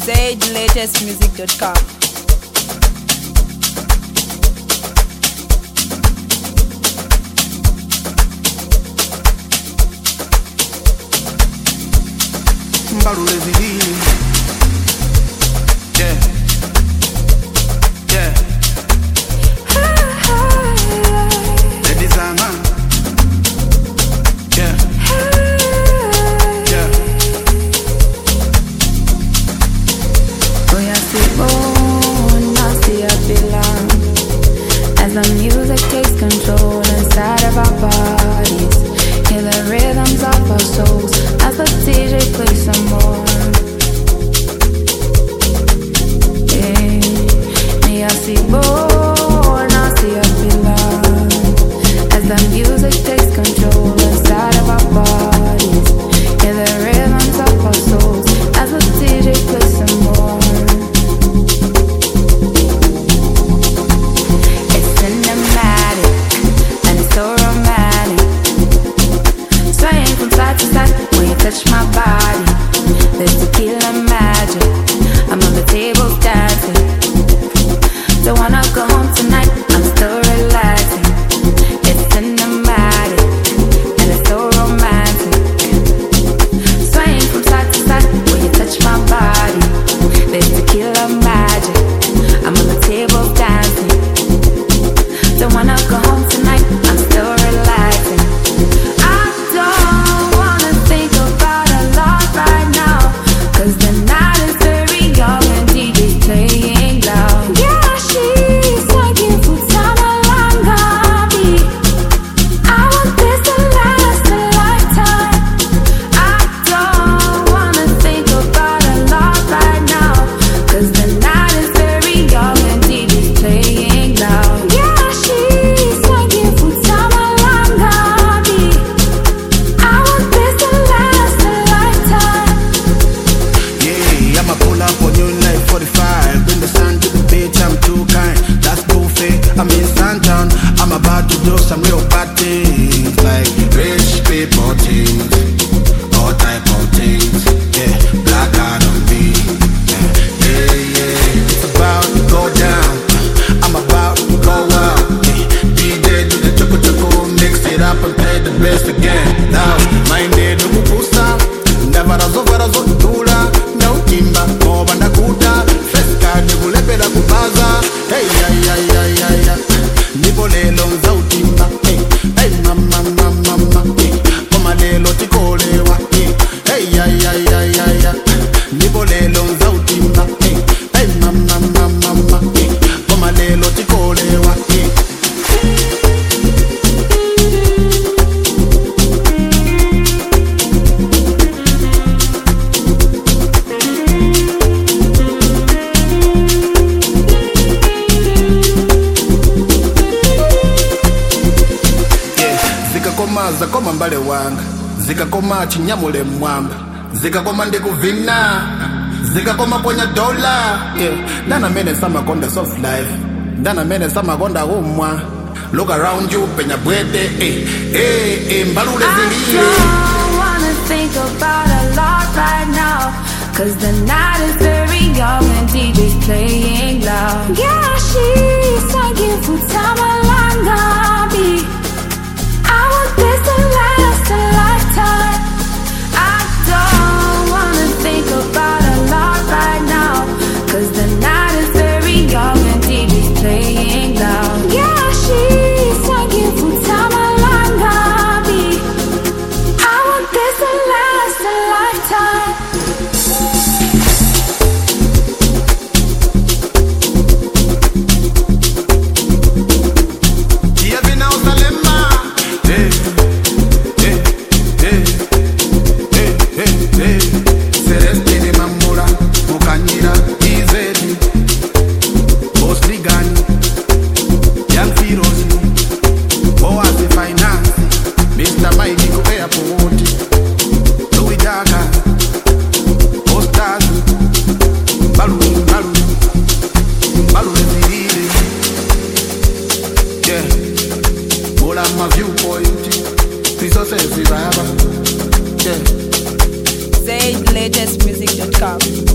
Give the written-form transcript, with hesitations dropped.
sagelatestmusic.com. Mbalule zilini. Yeah. Yeah. Ladies and man. Yeah. Yeah. Oh, I see born, I see I belong. As the music takes control inside of our bodies, hear the rhythms of our souls as the DJ plays some more. Yeah. Me, I see born, I see I belong. As the music takes control inside of our bodies, hear the rhythms of our souls as the DJ plays some more. It's cinematic and it's so romantic, swaying from side to side when you touch my body. There's tequila magic, I'm on the table dancing. Don't wanna go home tonight, I'm still relaxing. It's cinematic and it's so romantic, swaying from side to side when you touch my body. There's tequila magic, I'm on the table dancing. Don't wanna go home tonight, I'm still relaxing. I don't wanna think about a lot right now, 'cause the night is very young and DJ's playing loud. Yeah, she's taking for time along me. I want this to last a lifetime. I don't wanna think about a lot right now, 'cause the night is very young and DJ's playing loud. Yeah, she's taking for time along me. I want this to last a lifetime. Yeah, I'ma pull up on you like 45. Bring the sun to the beach, I'm too kind. That's buffet, I'm in Santown. I'm about to do some real bad things, like rich people things, all type of things. Yeah, black out on me. Yeah, yeah, it's about to go down. I'm about to go out. Yeah, DJ do the choco, mix it up and play the bass again. Now, my name is Mukusa. Ndavarazo dula, no timba, moba ndakuta, freska nikulepela kupaza. Hey ya ya ya ya ya, nipo lelo nza utimba. Hey, hey mama mama mama, hey, koma lelo tikolewa. Hey, hey ya ya ya ya ya, nipo lelo nza utimba. Hey, hey mama mama mama, hey, koma lelo tikolewa. Hey. Zikakoma mbale wanga, zikakoma chinyamule mwamba, zikakoma ndikuvina, zikakoma ponya dola. Yeah, ndana mene samakonda soft life, ndana mene samakonda umwa. Look around you, penya bwete, mbalule zilile. I don't wanna think about a lot right now, 'cause the night is very young and DJ's playing loud. Yeah, she's taking for time along me. I want this to last a lifetime. I don't wanna think about a lot right now, 'cause the night is very young and DJ's playing loud. Yeah, she's taking for time along me. I want this to last a lifetime. my viewpoint. Please don't say it's sagelatestmusic.com.